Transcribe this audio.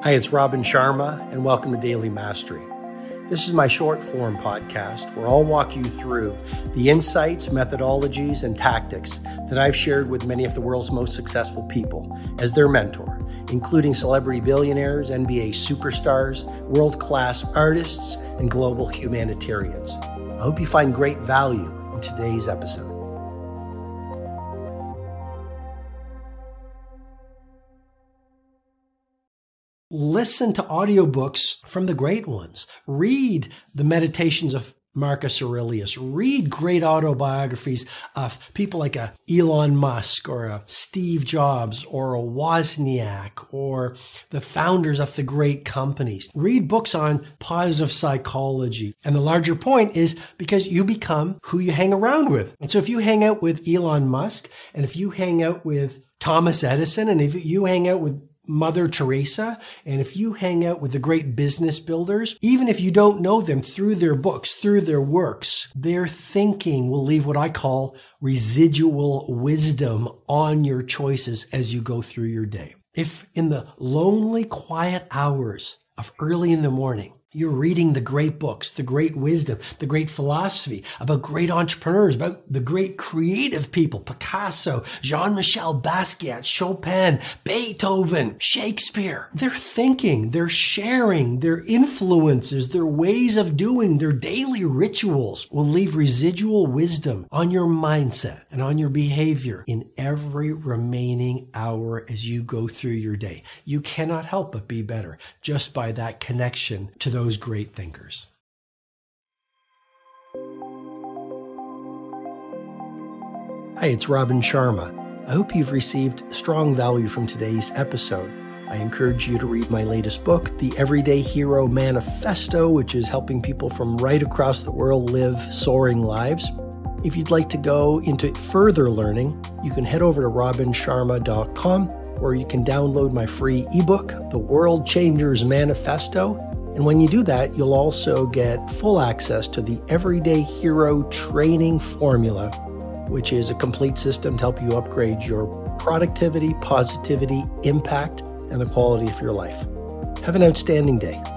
Hi, it's Robin Sharma, and welcome to Daily Mastery. This is my short form podcast where I'll walk you through the insights, methodologies, and tactics that I've shared with many of the world's most successful people as their mentor, including celebrity billionaires, NBA superstars, world-class artists, and global humanitarians. I hope you find great value in today's episode. Listen to audiobooks from the great ones. Read the Meditations of Marcus Aurelius. Read great autobiographies of people like a Elon Musk or a Steve Jobs or a Wozniak or the founders of the great companies. Read books on positive psychology. And the larger point is because you become who you hang around with. And so if you hang out with Elon Musk, and if you hang out with Thomas Edison, and if you hang out with Mother Teresa, and if you hang out with the great business builders, even if you don't know them through their books, through their works, their thinking will leave what I call residual wisdom on your choices as you go through your day. If in the lonely, quiet hours of early in the morning, you're reading the great books, the great wisdom, the great philosophy about great entrepreneurs, about the great creative people, Picasso, Jean-Michel Basquiat, Chopin, Beethoven, Shakespeare. They're thinking, they're sharing, their influences, their ways of doing, their daily rituals will leave residual wisdom on your mindset and on your behavior in every remaining hour as you go through your day. You cannot help but be better just by that connection to those great thinkers. Hi, it's Robin Sharma. I hope you've received strong value from today's episode. I encourage you to read my latest book, The Everyday Hero Manifesto, which is helping people from right across the world live soaring lives. If you'd like to go into further learning, you can head over to robinsharma.com, where you can download my free ebook, The World Changers Manifesto. And when you do that, you'll also get full access to the Everyday Hero Training Formula, which is a complete system to help you upgrade your productivity, positivity, impact, and the quality of your life. Have an outstanding day.